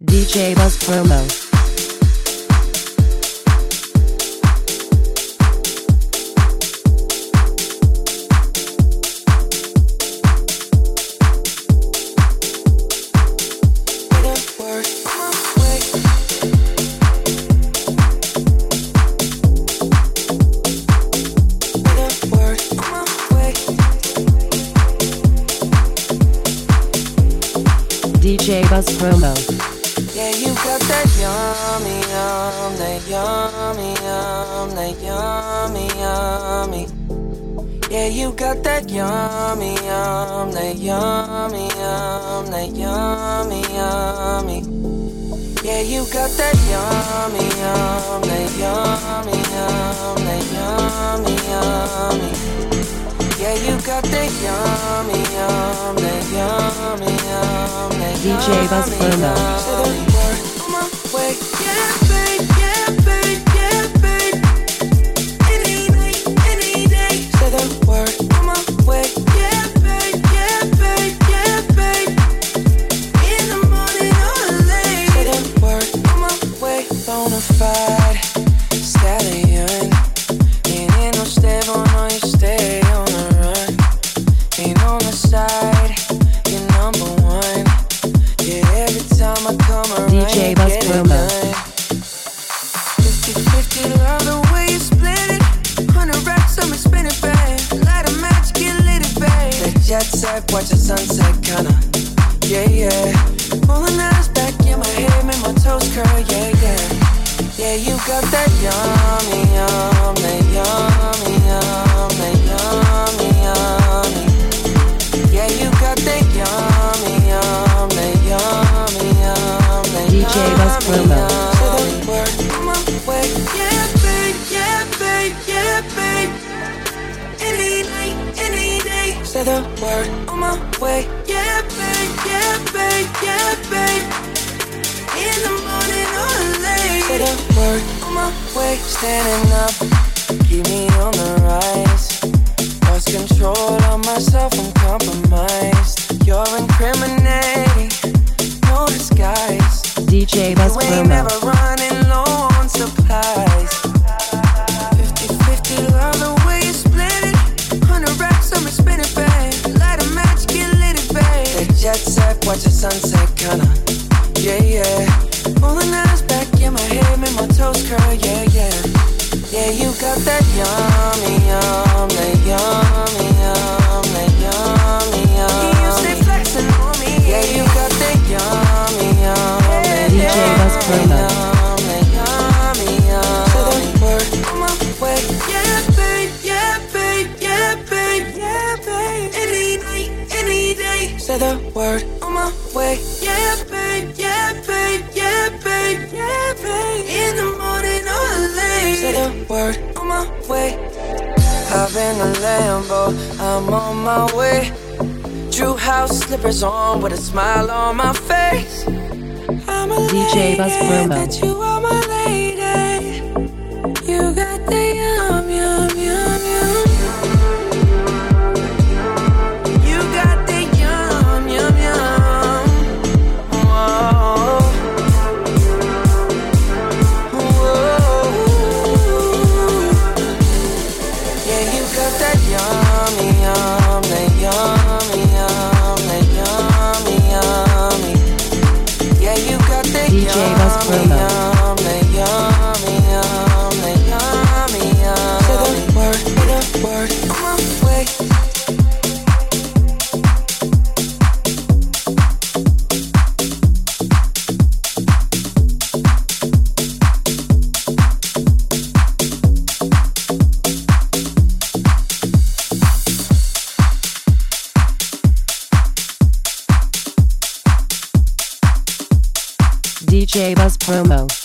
DJ Buzz Promo. DJ Buzz Promo. Yeah, you got that yummy, that yummy, that yummy, yummy. Yeah, you got that yummy, that yummy, that yummy, yummy. Yeah, you got that yummy, that yummy, that yummy, yummy. Yeah, you got that yummy, that yummy, that DJ Buzz Promo. On my way, yeah, babe, yeah, babe, yeah, babe. Any night, any day. Say the word. On my way, yeah, babe, yeah, babe, yeah, babe. In the morning or late. Say the word. On my way, bonafide stallion. Ain't no stable, no, you stay on the run. Ain't on the side, you're number one. Yeah, every time I come around, DJ Buzz Promo. 50-50, love the way you split it. 100 racks, I'm spin it, babe. Light a match, get lit, it, babe. The jet set, watch the sunset, kinda. Yeah, yeah. Pulling eyes back in my head, make my toes curl, yeah, yeah. Yeah, you got that yummy, that yummy, that yummy, yummy. Yeah, you got that yummy, that yummy, that DJ Buzz Promo. on my way, yeah, babe, yeah, babe, yeah, babe. Any night, any day. Say the word on my way, yeah, babe, yeah, babe, yeah, babe. In the morning or late. Say the word on my way, standing up, keep me on the rise. Lost control of myself, I'm compromised. You're incriminating, no disguise. DJ Buzz You ain't Promo. never running low on supplies. 50-50, love the way you split it. 100 racks, I'm spin it, babe. Light a match, get lit, it, babe. The jet set, watch the sunset, kinda. Yeah, yeah. Pulling eyes back in my head, make my toes curl, yeah, yeah. Yeah, you got that yummy, that yummy, that yummy, yummy. You stay flexing on me. Yeah, you got that yummy, DJ Buzz Promo. that yummy, Say the word on my way. Yeah, babe, yeah, babe, yeah, babe, yeah, babe. Any night, any day. Say the word on my way. Yeah, babe, yeah, babe, yeah, babe, yeah, babe. In the morning or late. Say the word on my way. Hop in a Lambo, I'm on my way. True house slippers on with a smile on my face. I'm a DJ Buzz lady, Promo. that you are my lady. You got the yum, yum, yum, yum. You got the yum, yum, yum. Whoa. Whoa. Yeah, you got that yummy, that yummy, that yummy, yummy. Yeah, you got that DJ Buzz Promo. that yummy, that yummy, yummy. Say the word on my way. DJ Buzz Promo.